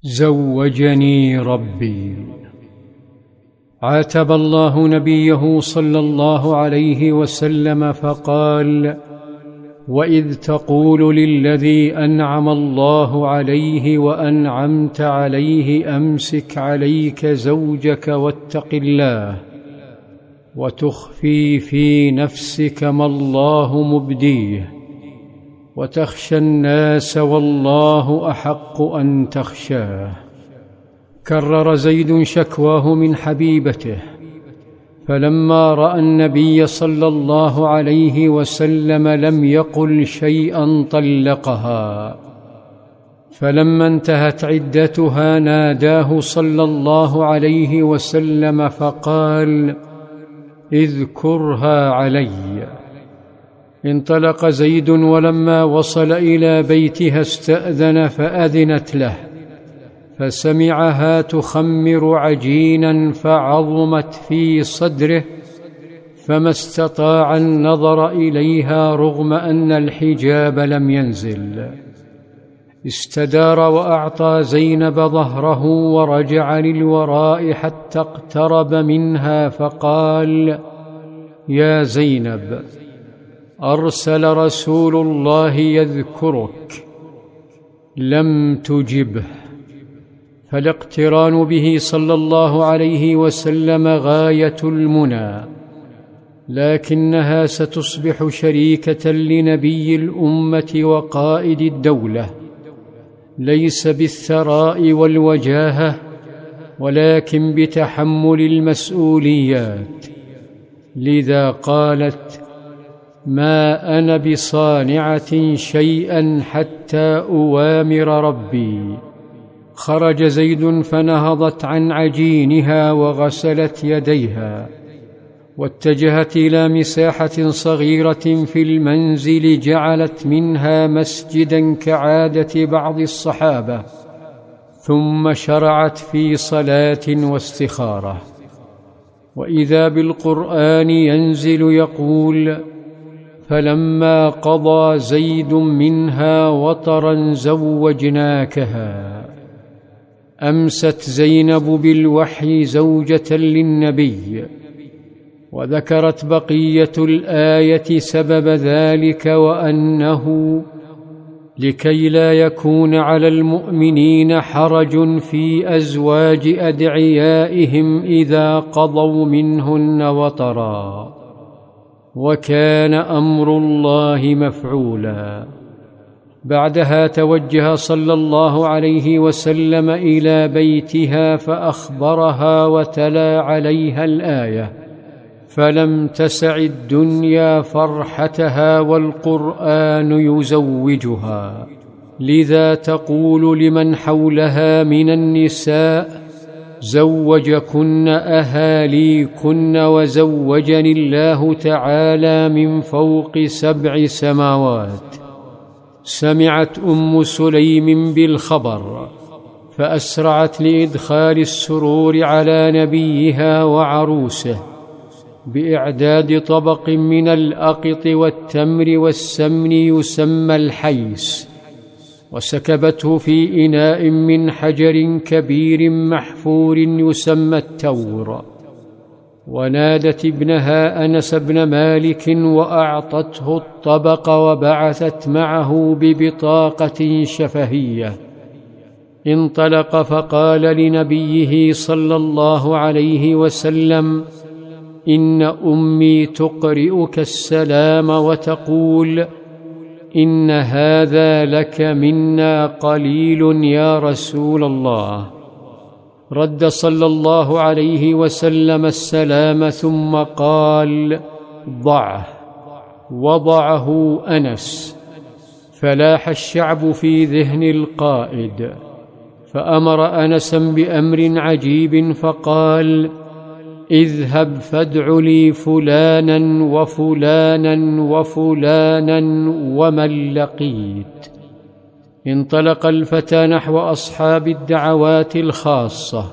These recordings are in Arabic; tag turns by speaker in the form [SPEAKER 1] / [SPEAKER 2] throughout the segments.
[SPEAKER 1] زوجني ربي. عاتب الله نبيه صلى الله عليه وسلم فقال: وإذ تقول للذي أنعم الله عليه وأنعمت عليه أمسك عليك زوجك واتق الله، وتخفي في نفسك ما الله مبديه، وتخشى الناس والله أحق أن تخشاه. كرر زيد شكواه من حبيبته، فلما رأى النبي صلى الله عليه وسلم لم يقل شيئا طلقها، فلما انتهت عدتها ناداه صلى الله عليه وسلم فقال: اذكرها علي. انطلق زيد، ولما وصل إلى بيتها استأذن فأذنت له، فسمعها تخمر عجينا فعظمت في صدره، فما استطاع النظر إليها رغم أن الحجاب لم ينزل. استدار وأعطى زينب ظهره ورجع للوراء حتى اقترب منها فقال: يا زينب، أرسل رسول الله يذكرك، لم تجبه. فالاقتران به صلى الله عليه وسلم غاية المنى، لكنها ستصبح شريكة لنبي الأمة وقائد الدولة، ليس بالثراء والوجاهة، ولكن بتحمل المسؤوليات. لذا قالت: ما أنا بصانعة شيئا حتى أوامر ربي. خرج زيد فنهضت عن عجينها وغسلت يديها، واتجهت إلى مساحة صغيرة في المنزل جعلت منها مسجدا كعادة بعض الصحابة، ثم شرعت في صلاة واستخارة. وإذا بالقرآن ينزل يقول: فلما قضى زيد منها وطرا زوجناكها. أمست زينب بالوحي زوجة للنبي. وذكرت بقية الآية سبب ذلك، وأنه لكي لا يكون على المؤمنين حرج في أزواج أدعيائهم إذا قضوا منهن وطرا، وكان أمر الله مفعولا. بعدها توجه صلى الله عليه وسلم إلى بيتها فأخبرها وتلا عليها الآية، فلم تسع الدنيا فرحتها والقرآن يزوجها. لذا تقول لمن حولها من النساء: زوجكن أهاليكن وزوجني الله تعالى من فوق 7 سماوات. سمعت أم سليم بالخبر فأسرعت لإدخال السرور على نبيها وعروسه بإعداد طبق من الأقط والتمر والسمن يسمى الحيس، وسكبته في إناء من حجر كبير محفور يسمى التور، ونادت ابنها أنس بن مالك وأعطته الطبق، وبعثت معه ببطاقة شفهية. انطلق فقال لنبيه صلى الله عليه وسلم: إن أمي تقرئك السلام وتقول: إن هذا لك منا قليل يا رسول الله. رد صلى الله عليه وسلم السلام ثم قال: ضعه. وضعه أنس. فلاح الشعب في ذهن القائد، فأمر أنسا بأمر عجيب فقال: اذهب فادع لي فلانا وفلانا وفلانا ومن لقيت. انطلق الفتى نحو أصحاب الدعوات الخاصة،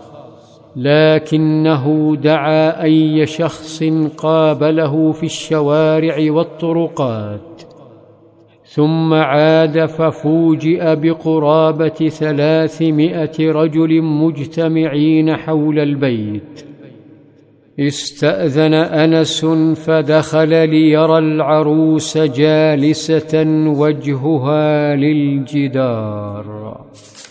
[SPEAKER 1] لكنه دعا أي شخص قابله في الشوارع والطرقات، ثم عاد ففوجئ بقرابة 300 رجل مجتمعين حول البيت. استأذن أنس فدخل ليرى العروس جالسة وجهها للجدار.